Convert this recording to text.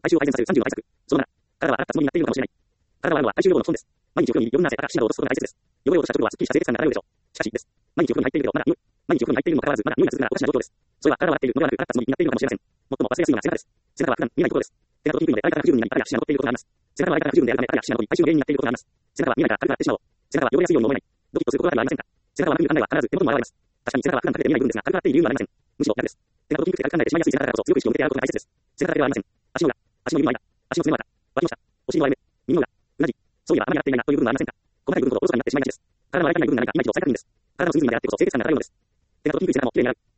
哀愁を改善させる30の対策。その7、体は洗ったつもりになっているのかもしれない。体は洗うのは哀愁予防の損です。毎日お風呂に余分な汗や皮脂などを落とすことが大切です。汚れを落とした直後はすっきりした清潔感が漂うでしょう。しかし、です。毎日お風呂に入っているけど、まだ匂い。毎日お風呂に入っているにもかかわらず、まだ匂いが続くならおかしな状況です。それは体を洗っているのではなく、洗ったつもりになっているのかもしれません。最も忘れやすいのが背中です。背中は普段見えないところです。手が届きにくいので、相方が不十分になり、汗や皮脂が残っていることがあります。背中は相手が不十分であるため、汗や皮脂などに哀愁の原因になっていることがあります。背中は見えないから軽く洗ってしまおう。背中は汚れやすいようにも思えない。ドキッとすることがありませんか？背中は楽に考えは必ず手元も現れます。確かに背中は普段かけて見えない部分ですが、軽く洗っている理由はありません。むしろ逆です。手が届きにくくて軽く考えてしまいやすい背中だからこそ強く意識を向けてやることが大切です。背中だけではありません。足の裏、足の指の間、足の爪の間、脇の下、お尻の割れ目、耳の裏、うなじ。そういえばあまり洗っていないなという部分はありませんか？細かい部分ほどおろそかになってしまいがちです。体の洗いたい部分が何かいまいちと分かりにくいんです。体の隅々まで洗ってこそ清潔感が漂うのです。手が届きにくい背中もきれいに洗う。